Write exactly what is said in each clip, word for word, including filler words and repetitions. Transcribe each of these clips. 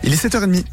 Il est sept heures trente.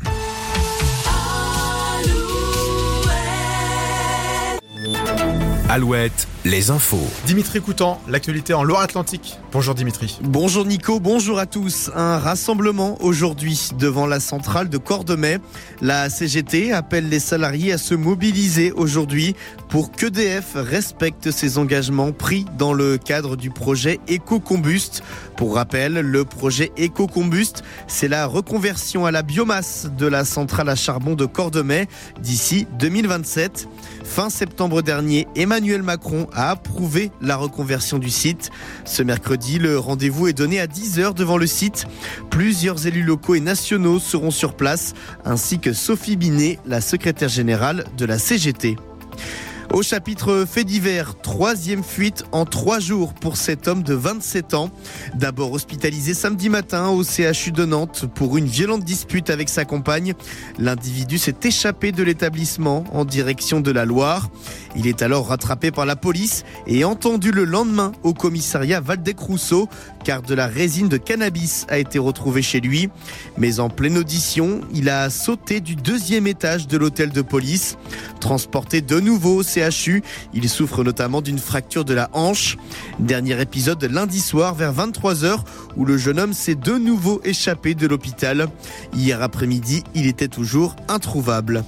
Alouette, les infos. Dimitri Coutan, l'actualité en Loire-Atlantique. Bonjour Dimitri. Bonjour Nico, bonjour à tous. Un rassemblement aujourd'hui devant la centrale de Cordemais. La C G T appelle les salariés à se mobiliser aujourd'hui pour qu'E D F respecte ses engagements pris dans le cadre du projet Ecocombust. Pour rappel, le projet Ecocombust, c'est la reconversion à la biomasse de la centrale à charbon de Cordemais d'ici deux mille vingt-sept. Fin septembre dernier, Emmanuel Macron a approuvé la reconversion du site. Ce mercredi, le rendez-vous est donné à dix heures devant le site. Plusieurs élus locaux et nationaux seront sur place, ainsi que Sophie Binet, la secrétaire générale de la C G T. Au chapitre fait divers, troisième fuite en trois jours pour cet homme de vingt-sept ans. D'abord hospitalisé samedi matin au C H U de Nantes pour une violente dispute avec sa compagne. L'individu s'est échappé de l'établissement en direction de la Loire. Il est alors rattrapé par la police et entendu le lendemain au commissariat Waldeck-Rousseau, car de la résine de cannabis a été retrouvée chez lui. Mais en pleine audition, il a sauté du deuxième étage de l'hôtel de police. Transporté de nouveau au C H U, il souffre notamment d'une fracture de la hanche. Dernier épisode lundi soir vers vingt-trois heures où le jeune homme s'est de nouveau échappé de l'hôpital. Hier après-midi, il était toujours introuvable.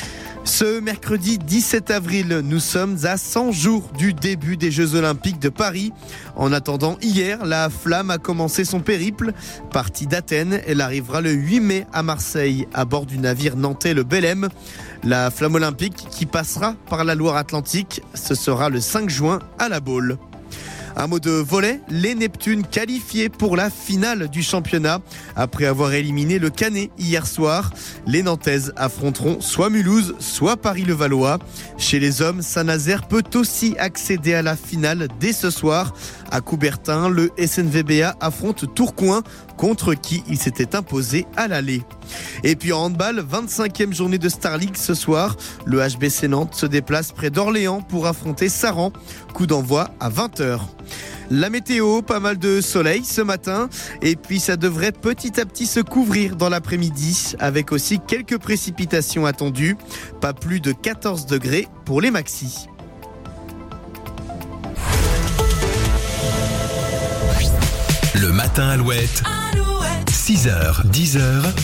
Ce mercredi dix-sept avril, nous sommes à cent jours du début des Jeux Olympiques de Paris. En attendant, hier, la flamme a commencé son périple. Partie d'Athènes, elle arrivera le huit mai à Marseille à bord du navire nantais le Belém. La flamme olympique qui passera par la Loire-Atlantique, ce sera le cinq juin à La Baule. Un mot de volley, les Neptunes qualifiés pour la finale du championnat. Après avoir éliminé le Canet hier soir, les Nantaises affronteront soit Mulhouse, soit Paris-Levallois. Chez les hommes, Saint-Nazaire peut aussi accéder à la finale dès ce soir. À Coubertin, le S N V B A affronte Tourcoing, contre qui il s'était imposé à l'aller. Et puis en handball, vingt-cinquième journée de Star League ce soir. Le H B C Nantes se déplace près d'Orléans pour affronter Saran. Coup d'envoi à vingt heures. La météo, pas mal de soleil ce matin. Et puis ça devrait petit à petit se couvrir dans l'après-midi, avec aussi quelques précipitations attendues. Pas plus de quatorze degrés pour les maxis. Le matin Alouette, Alouette. six heures, dix heures,